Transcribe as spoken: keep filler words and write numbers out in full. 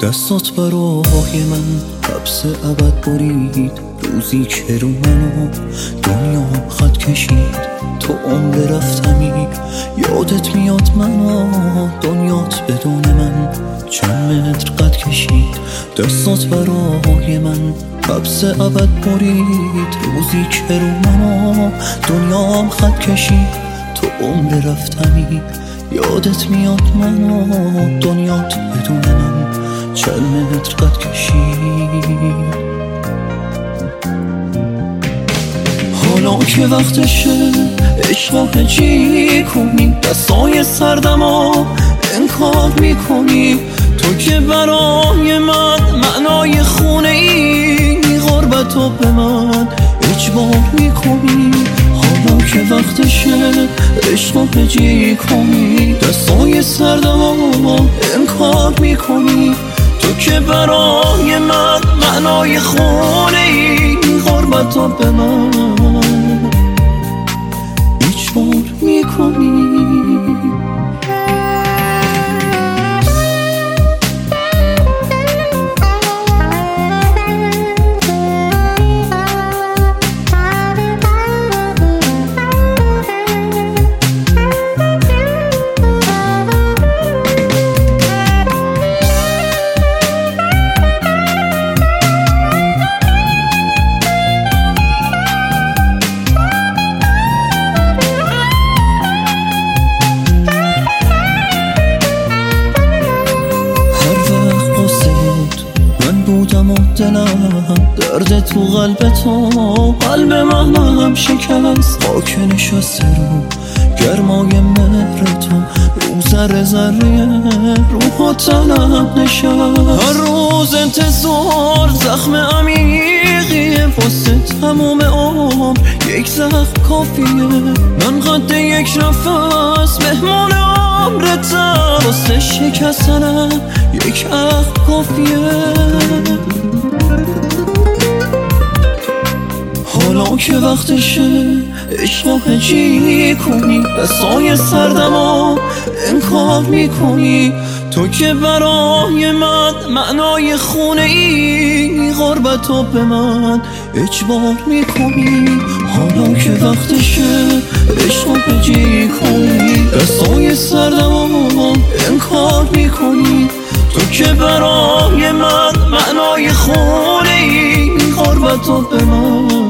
دستات برای من حبس ابد برید، روزی که رو منو دنیا خط کشید. تو عمر رفتمی یادت میاد منو، دنیات بدون من چند متر قد کشید. دستات برای من حبس ابد برید، روزی که رو منو دنیا خط کشید. تو عمر رفتمی یادت میاد منو، دنیات بدون من چند متر قد کشید. حالا که وقتشه عشق هجی کنی، دستای سردمو انکار میکنی. تو که برای من معنای خونه ای، غربتو به من اجبار میکنی. حالا که وقتشه عشق هجی کنی، دستای سردمو انکار میکنی. تو که برای من معنای خونه ای، غربتو به من اجبار میکنی. دلم درد تو قلب تو، قلب من هم شکست. خاک نشسته رو گرمای مهر تو، رو ذره ذره روح تنم نشست. هر روز انتظار زخم عمیقیه، واسه تموم عمر یک زخم کافیه. من قد یک نفس مهمان عمرتم، واسه شکستنم یک عهد کافیه. حالا که وقتشه عشق هجی کنی، دستای سردمو انکار میکنی. تو که برای من معنای خونه ای، غربتو به من اجبار میکنی. حالا که وقتشه عشق هجی کنی، دستای سردمو انکار میکنی. تو که برای من معنای خونه ای، غربتو به من